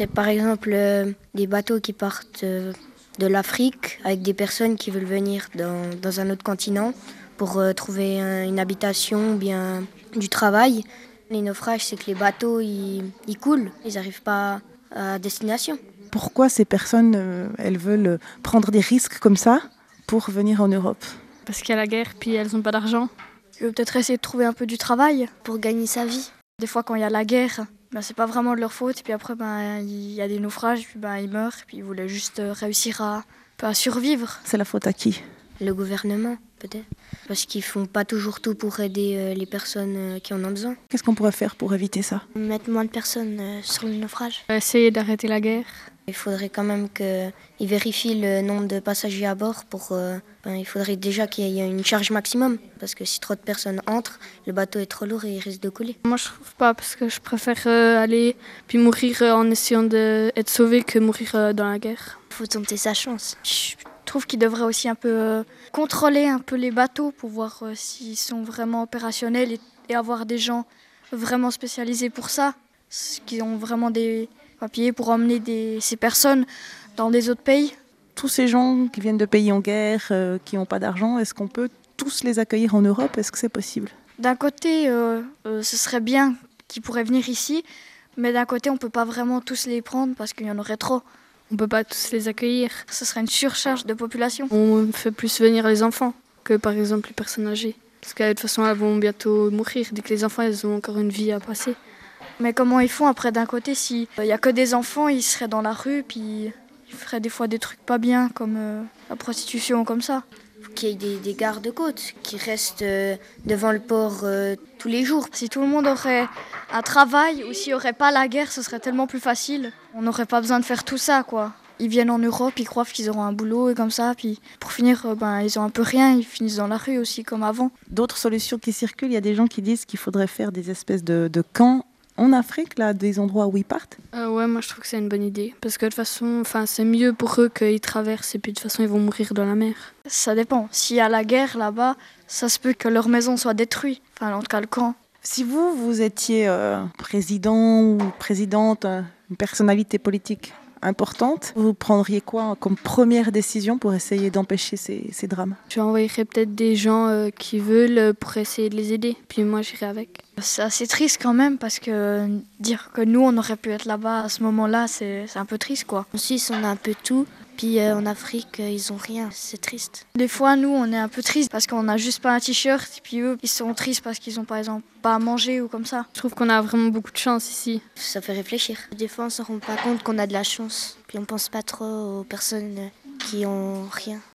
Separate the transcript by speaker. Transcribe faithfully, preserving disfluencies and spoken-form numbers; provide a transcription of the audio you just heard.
Speaker 1: C'est par exemple euh, des bateaux qui partent euh, de l'Afrique avec des personnes qui veulent venir dans, dans un autre continent pour euh, trouver un- une habitation ou bien du travail. Les naufrages, c'est que les bateaux, ils, ils coulent, ils n'arrivent pas à destination.
Speaker 2: Pourquoi ces personnes, euh, elles veulent prendre des risques comme ça pour venir en Europe?
Speaker 3: Parce qu'il y a la guerre, puis elles n'ont pas d'argent.
Speaker 4: Je veux peut-être essayer de trouver un peu du travail.
Speaker 1: Pour gagner sa vie.
Speaker 4: Des fois, quand il y a la guerre, ben, c'est pas vraiment de leur faute. Et puis après, ben, il y a des naufrages, puis ben, ils meurent. Et puis ils voulaient juste euh, réussir à, à survivre.
Speaker 2: C'est la faute à qui?
Speaker 1: Le gouvernement, peut-être. Parce qu'ils font pas toujours tout pour aider euh, les personnes euh, qui en ont besoin.
Speaker 2: Qu'est-ce qu'on pourrait faire pour éviter ça?
Speaker 1: Mettre moins de personnes euh, sur le naufrage.
Speaker 3: Essayer d'arrêter la guerre.
Speaker 1: Il faudrait quand même qu'ils vérifient le nombre de passagers à bord. Pour, euh, ben, il faudrait déjà qu'il y ait une charge maximum. Parce que si trop de personnes entrent, le bateau est trop lourd et il risque de couler.
Speaker 3: Moi, je trouve pas, parce que je préfère euh, aller puis mourir euh, en essayant d'être sauvé que mourir euh, dans la guerre.
Speaker 1: Il faut tenter sa chance.
Speaker 4: Je trouve qu'ils devraient aussi un peu euh, contrôler un peu les bateaux pour voir euh, s'ils sont vraiment opérationnels et, et avoir des gens vraiment spécialisés pour ça. Qui ont vraiment des papiers pour emmener des, ces personnes dans des autres pays.
Speaker 2: Tous ces gens qui viennent de pays en guerre, euh, qui n'ont pas d'argent, est-ce qu'on peut tous les accueillir en Europe? Est-ce que c'est possible?
Speaker 4: D'un côté, euh, euh, ce serait bien qu'ils pourraient venir ici, mais d'un côté, on ne peut pas vraiment tous les prendre parce qu'il y en aurait trop.
Speaker 3: On peut pas tous les accueillir.
Speaker 4: Ce serait une surcharge de population.
Speaker 3: On fait plus venir les enfants que par exemple les personnes âgées. Parce que de toute façon, elles vont bientôt mourir dès que les enfants elles ont encore une vie à passer.
Speaker 4: Mais comment ils font après d'un côté s'il n'y a que des enfants, ils seraient dans la rue, puis ils feraient des fois des trucs pas bien comme euh, la prostitution comme ça.
Speaker 1: Il faut qu'il y ait des, des gardes-côtes qui restent euh, devant le port euh, tous les jours.
Speaker 4: Si tout le monde aurait un travail ou s'il n'y aurait pas la guerre, ce serait tellement plus facile. On n'aurait pas besoin de faire tout ça, quoi. Ils viennent en Europe, ils croient qu'ils auront un boulot et comme ça, puis pour finir, euh, ben, ils ont un peu rien, ils finissent dans la rue aussi comme avant.
Speaker 2: D'autres solutions qui circulent, il y a des gens qui disent qu'il faudrait faire des espèces de, de camps en Afrique, là, des endroits où ils partent.
Speaker 3: Euh, ouais, moi je trouve que c'est une bonne idée. Parce que de toute façon, c'est mieux pour eux qu'ils traversent et puis de toute façon ils vont mourir dans la mer.
Speaker 4: Ça dépend. S'il y a la guerre là-bas, ça se peut que leur maison soit détruite. Enfin, en tout cas, le camp.
Speaker 2: Si vous, vous étiez euh, président ou présidente, euh, une personnalité politique importante, vous prendriez quoi comme première décision pour essayer d'empêcher ces, ces drames?
Speaker 3: Je envoyerais peut-être des gens euh, qui veulent euh, pour essayer de les aider. Puis moi j'irai avec.
Speaker 4: C'est assez triste quand même parce que dire que nous on aurait pu être là-bas à ce moment-là, c'est un peu triste quoi.
Speaker 1: En Suisse, on a un peu tout. Puis euh, en Afrique, euh, ils ont rien. C'est triste.
Speaker 4: Des fois, nous, on est un peu tristes parce qu'on n'a juste pas un t-shirt. Et puis eux, ils sont tristes parce qu'ils ont par exemple pas à manger ou comme ça.
Speaker 3: Je trouve qu'on a vraiment beaucoup de chance ici.
Speaker 1: Ça fait réfléchir. Des fois, on ne se rend pas compte qu'on a de la chance. Puis on pense pas trop aux personnes qui ont rien.